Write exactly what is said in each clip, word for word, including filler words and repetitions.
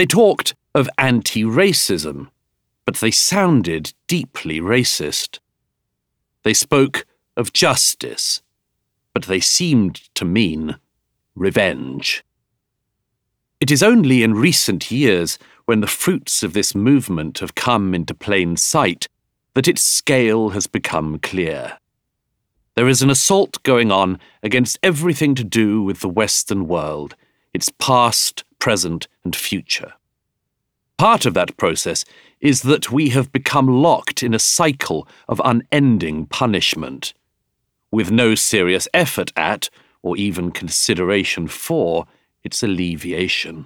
They talked of anti-racism, but they sounded deeply racist. They spoke of justice, but they seemed to mean revenge. It is only in recent years, when the fruits of this movement have come into plain sight, that its scale has become clear. There is an assault going on against everything to do with the Western world, its past, present, and future. Part of that process is that we have become locked in a cycle of unending punishment, with no serious effort at, or even consideration for, its alleviation.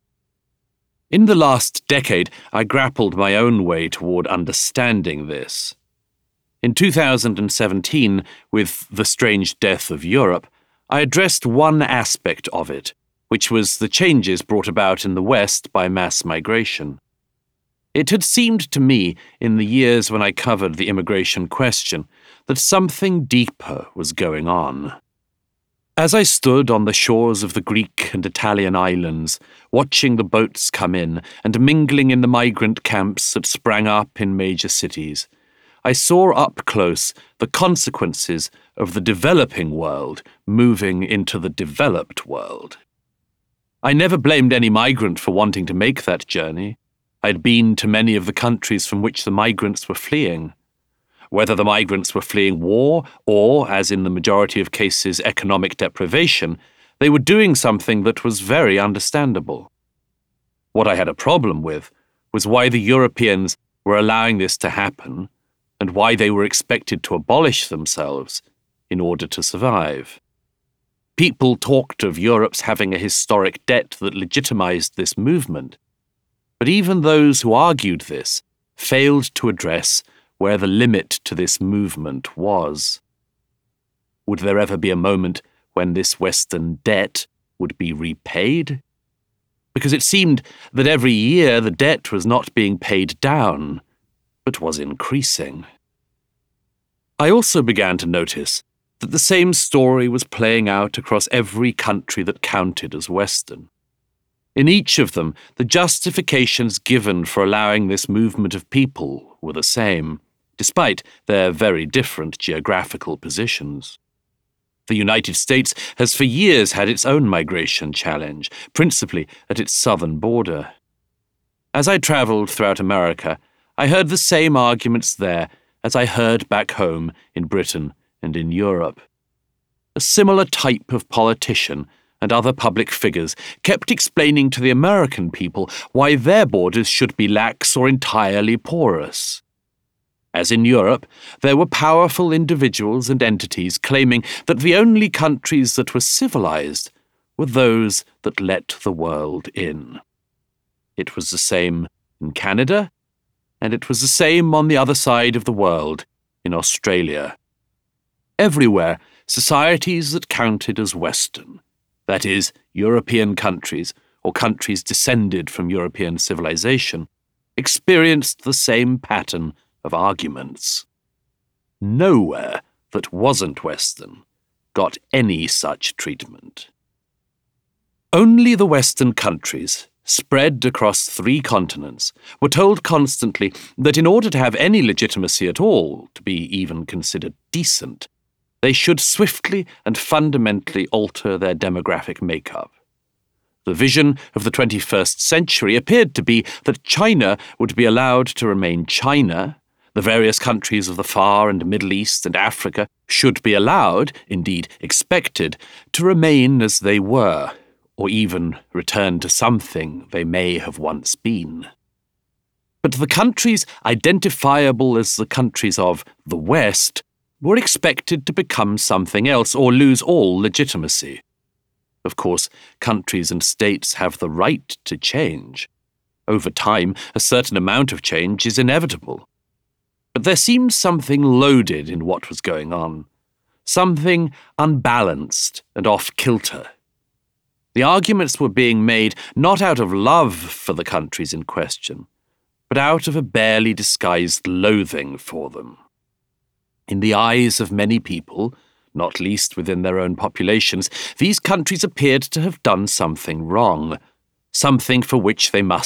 In the last decade, I grappled my own way toward understanding this. In two thousand seventeen, with The Strange Death of Europe, I addressed one aspect of it, which was the changes brought about in the West by mass migration. It had seemed to me, in the years when I covered the immigration question, that something deeper was going on. As I stood on the shores of the Greek and Italian islands, watching the boats come in and mingling in the migrant camps that sprang up in major cities, I saw up close the consequences of the developing world moving into the developed world. I never blamed any migrant for wanting to make that journey. I had been to many of the countries from which the migrants were fleeing. Whether the migrants were fleeing war or, as in the majority of cases, economic deprivation, they were doing something that was very understandable. What I had a problem with was why the Europeans were allowing this to happen and why they were expected to abolish themselves in order to survive. People talked of Europe's having a historic debt that legitimized this movement, but even those who argued this failed to address where the limit to this movement was. Would there ever be a moment when this Western debt would be repaid? Because it seemed that every year the debt was not being paid down, but was increasing. I also began to notice that the same story was playing out across every country that counted as Western. In each of them, the justifications given for allowing this movement of people were the same, despite their very different geographical positions. The United States has for years had its own migration challenge, principally at its southern border. As I traveled throughout America, I heard the same arguments there as I heard back home in Britain and in Europe. A similar type of politician and other public figures kept explaining to the American people why their borders should be lax or entirely porous. As in Europe, there were powerful individuals and entities claiming that the only countries that were civilized were those that let the world in. It was the same in Canada, and it was the same on the other side of the world, in Australia. Everywhere, societies that counted as Western, that is, European countries or countries descended from European civilization, experienced the same pattern of arguments. Nowhere that wasn't Western got any such treatment. Only the Western countries, spread across three continents, were told constantly that in order to have any legitimacy at all, to be even considered decent, they should swiftly and fundamentally alter their demographic makeup. The vision of the twenty-first century appeared to be that China would be allowed to remain China, the various countries of the Far and Middle East and Africa should be allowed, indeed expected, to remain as they were, or even return to something they may have once been. But the countries identifiable as the countries of the West were expected to become something else or lose all legitimacy. Of course, countries and states have the right to change. Over time, a certain amount of change is inevitable. But there seemed something loaded in what was going on, something unbalanced and off-kilter. The arguments were being made not out of love for the countries in question, but out of a barely disguised loathing for them. In the eyes of many people, not least within their own populations, these countries appeared to have done something wrong, something for which they must